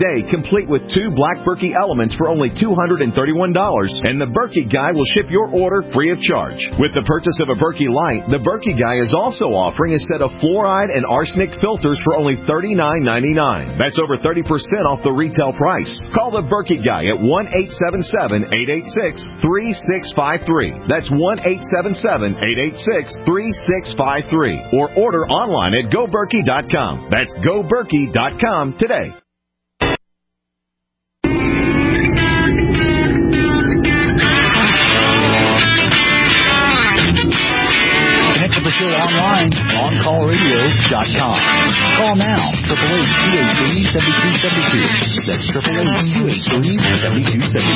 today, complete with two Black Berkey elements for only two hundred thirty-one dollars, and the Berkey Guy will ship your order free of charge. With the purchase of a Berkey Light, the Berkey Guy is also offering a set of fluoride and arsenic filters for only thirty-nine ninety-nine. That's over thirty percent off the retail price. Call the Berkey Guy at one eight seven seven, eight eight six, three six five three. That's one eight seven seven, eight eight six, three six five three. Or order online at go berkey dot com. That's go berkey dot com today. The show online on call radio dot com. Call now, eight eight eight, two eight three, seven two seven two. That's eight eight eight, two eight three, seven two seven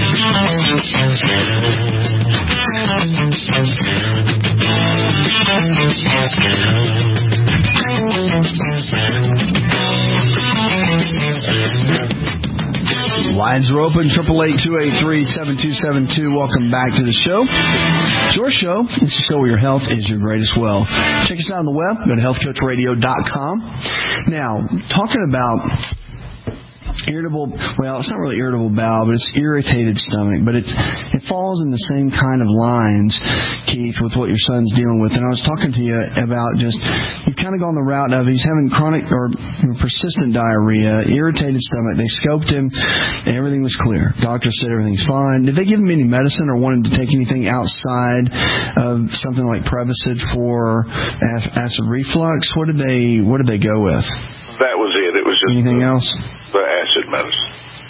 Lines are open, eight eight eight, two eight three, seven two seven two. Welcome back to the show. It's your show. It's a show where your health is your greatest wealth. Check us out on the web. Go to health coach radio dot com. Now, talking about irritable, well, it's not really irritable bowel, but it's irritated stomach. But it's, it falls in the same kind of lines, Keith, with what your son's dealing with. And I was talking to you about just, you've kind of gone the route of he's having chronic or persistent diarrhea, irritated stomach. They scoped him, and everything was clear. Doctor said everything's fine. Did they give him any medicine or want him to take anything outside of something like Prevacid for acid reflux? What did they, what did they go with? That was it. It was just anything the, else? The acid medicine.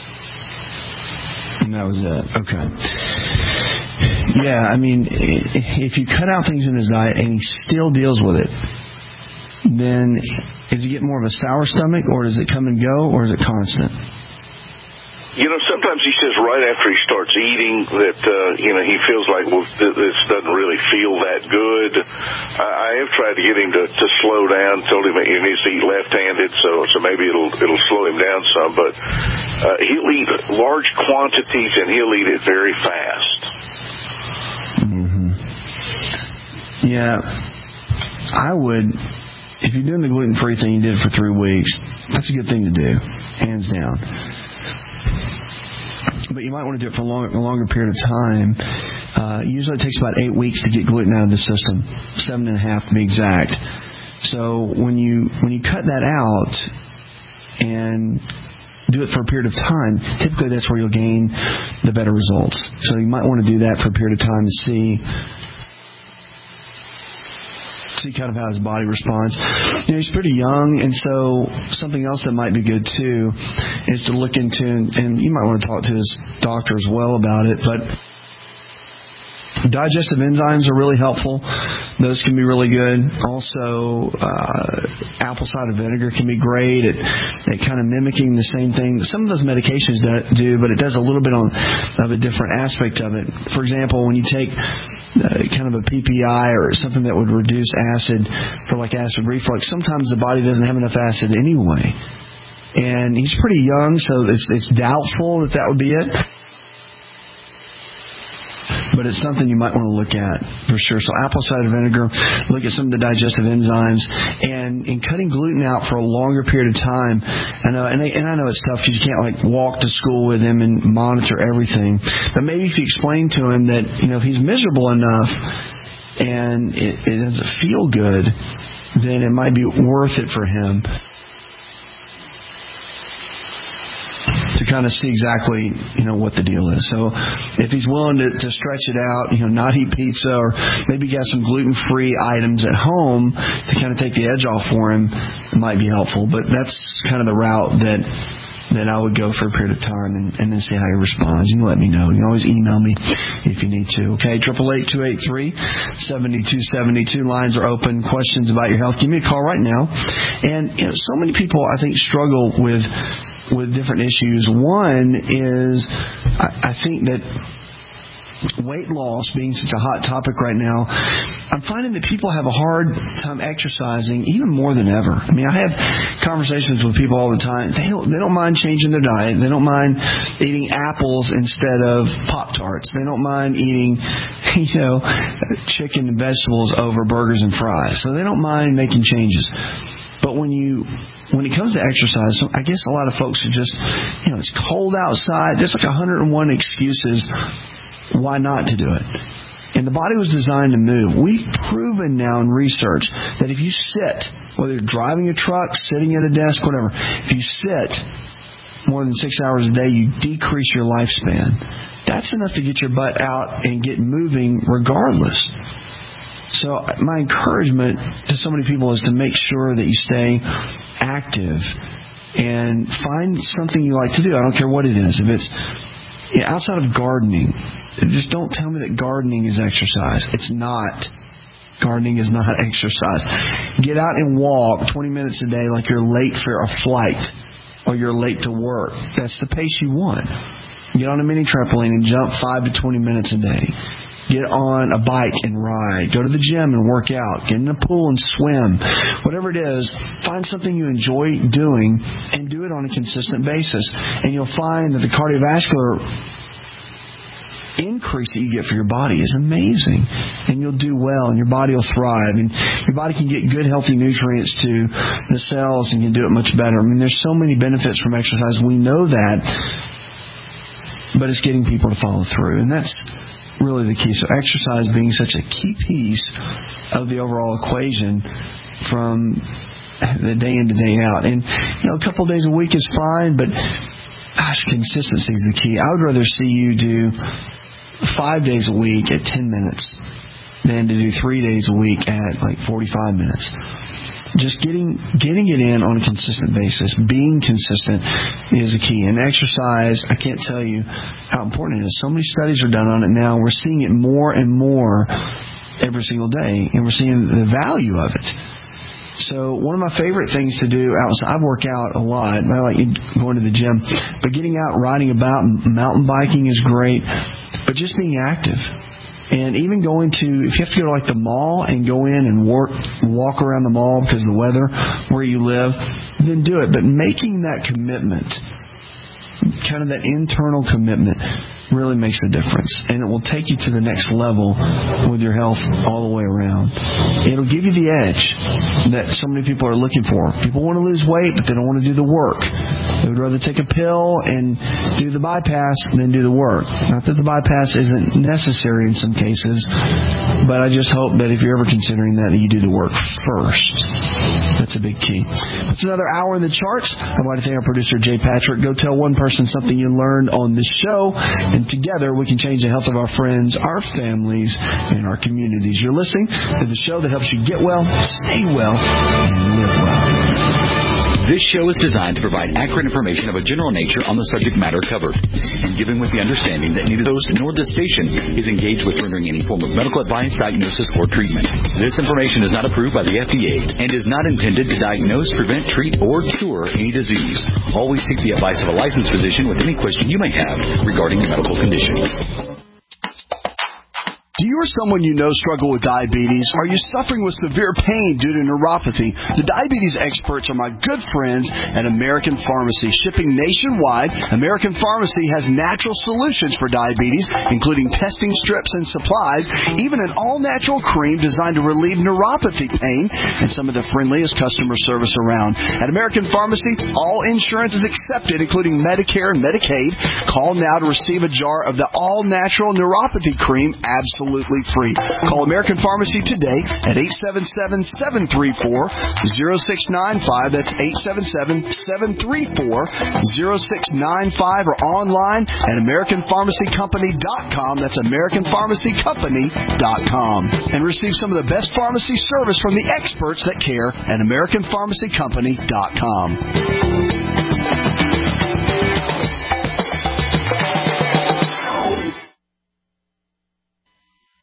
And that was it. Okay. Yeah, I mean, if you cut out things in his diet and he still deals with it, then is he getting more of a sour stomach, or does it come and go, or is it constant? You know, sometimes he says right after he starts eating that, uh, you know, he feels like, well, th- this doesn't really feel that good. I, I have tried to get him to, to slow down, told him he needs to eat left-handed, so so maybe it'll it'll slow him down some. But uh, he'll eat large quantities, and he'll eat it very fast. Mm-hmm. Yeah, I would, if you're doing the gluten-free thing you did for three weeks, that's a good thing to do, hands down. But you might want to do it for a longer, a longer period of time. Uh, usually it takes about eight weeks to get gluten out of the system, seven and a half to be exact. So when you when you cut that out and do it for a period of time, typically that's where you'll gain the better results. So you might want to do that for a period of time to see see kind of how his body responds. You know, he's pretty young, and so something else that might be good too is to look into, and you might want to talk to his doctor as well about it, but digestive enzymes are really helpful. Those can be really good. Also, uh, apple cider vinegar can be great at, at kind of mimicking the same thing that some of those medications do, but it does a little bit on, of a different aspect of it. For example, when you take uh, kind of a P P I or something that would reduce acid for like acid reflux, sometimes the body doesn't have enough acid anyway. And he's pretty young, so it's, it's doubtful that that would be it. But it's something you might want to look at for sure. So apple cider vinegar, look at some of the digestive enzymes, and in cutting gluten out for a longer period of time. I know, and, they, and I know it's tough because you can't like walk to school with him and monitor everything. But maybe if you explain to him that, you know, if he's miserable enough and it, it doesn't feel good, then it might be worth it for him to kind of see exactly, you know, what the deal is. So if he's willing to, to stretch it out, you know, not eat pizza, or maybe get some gluten-free items at home to kind of take the edge off for him, it might be helpful. But that's kind of the route that that I would go for a period of time, and, and then see how he responds. You can let me know. You can always email me if you need to. Okay, eight eight eight, two eight three, seven two seven two. Lines are open. Questions about your health, give me a call right now. And you know, so many people, I think, struggle with with different issues. One is, I, I think that weight loss being such a hot topic right now, I'm finding that people have a hard time exercising even more than ever. I mean, I have conversations with people all the time. They don't they don't mind changing their diet. They don't mind eating apples instead of Pop-Tarts. They don't mind eating, you know, chicken and vegetables over burgers and fries. So they don't mind making changes. But when you when it comes to exercise, I guess a lot of folks are just, you know, it's cold outside. There's like one hundred one excuses why not to do it. And the body was designed to move. We've proven now in research that if you sit, whether you're driving a truck, sitting at a desk, whatever, if you sit more than six hours a day, you decrease your lifespan. That's enough to get your butt out and get moving regardless. So my encouragement to so many people is to make sure that you stay active and find something you like to do. I don't care what it is. If it's outside of gardening, just don't tell me that gardening is exercise. It's not. Gardening is not exercise. Get out and walk twenty minutes a day like you're late for a flight or you're late to work. That's the pace you want. Get on a mini trampoline and jump five to twenty minutes a day. Get on a bike and ride. Go to the gym and work out. Get in a pool and swim. Whatever it is, find something you enjoy doing and do it on a consistent basis. And you'll find that the cardiovascular increase that you get for your body is amazing. And you'll do well and your body will thrive. And your body can get good, healthy nutrients to the cells and can do it much better. I mean, there's so many benefits from exercise. We know that. But it's getting people to follow through. And that's really the key. So exercise being such a key piece of the overall equation from the day in to day out. And, you know, a couple of days a week is fine, but, gosh, consistency is the key. I would rather see you do five days a week at ten minutes than to do three days a week at, like, forty-five minutes. Just getting getting it in on a consistent basis, being consistent is a key. And exercise, I can't tell you how important it is. So many studies are done on it now. We're seeing it more and more every single day, and we're seeing the value of it. So one of my favorite things to do outside, I work out a lot. I like going to the gym. But getting out, riding about, mountain biking is great. But just being active. And even going to, if you have to go to like the mall and go in and work, walk around the mall because of the weather where you live, then do it. But making that commitment, kind of that internal commitment, really makes a difference. And it will take you to the next level with your health all the way around. It'll give you the edge that so many people are looking for. People want to lose weight, but they don't want to do the work. They would rather take a pill and do the bypass than do the work. Not that the bypass isn't necessary in some cases, but I just hope that if you're ever considering that, that you do the work first. That's a big key. It's another hour in the charts. I'd like to thank our producer, Jay Patrick. Go tell one person something you learned on this show, and together we can change the health of our friends, our families, and our communities. You're listening to the show that helps you get well, stay well, and live well. This show is designed to provide accurate information of a general nature on the subject matter covered, and given with the understanding that neither the host nor the station is engaged with rendering any form of medical advice, diagnosis, or treatment. This information is not approved by the F D A and is not intended to diagnose, prevent, treat, or cure any disease. Always seek the advice of a licensed physician with any question you may have regarding your medical condition. Do you or someone you know struggle with diabetes? Are you suffering with severe pain due to neuropathy? The diabetes experts are my good friends at American Pharmacy. Shipping nationwide, American Pharmacy has natural solutions for diabetes, including testing strips and supplies, even an all-natural cream designed to relieve neuropathy pain, and some of the friendliest customer service around. At American Pharmacy, all insurance is accepted, including Medicare and Medicaid. Call now to receive a jar of the all-natural neuropathy cream absolutely Absolutely free. Call American Pharmacy today at eight seven seven, seven three four, zero six nine five. That's eight seven seven, seven three four, zero six nine five, or online at American Pharmacy Company dot com. That's American Pharmacy Company dot com. And receive some of the best pharmacy service from the experts that care at American Pharmacy Company dot com.